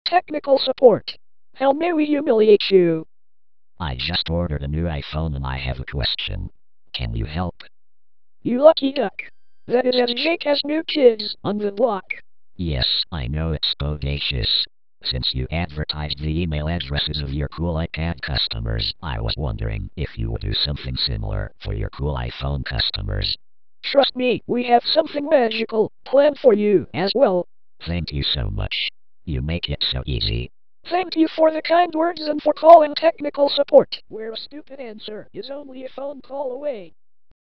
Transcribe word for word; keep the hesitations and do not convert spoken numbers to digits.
Technical support. How may we humiliate you? I just ordered a new iPhone and I have a question. Can you help? You lucky duck. That is as Jake as New Kids on the Block. Yes, I know it's bodacious. Since you advertised the email addresses of your cool iPad customers, I was wondering if you would do something similar for your cool iPhone customers. Trust me, we have something magical planned for you as well. Thank you so much. You make it so easy. Thank you for the kind words and for calling technical support, where a stupid answer is only a phone call away.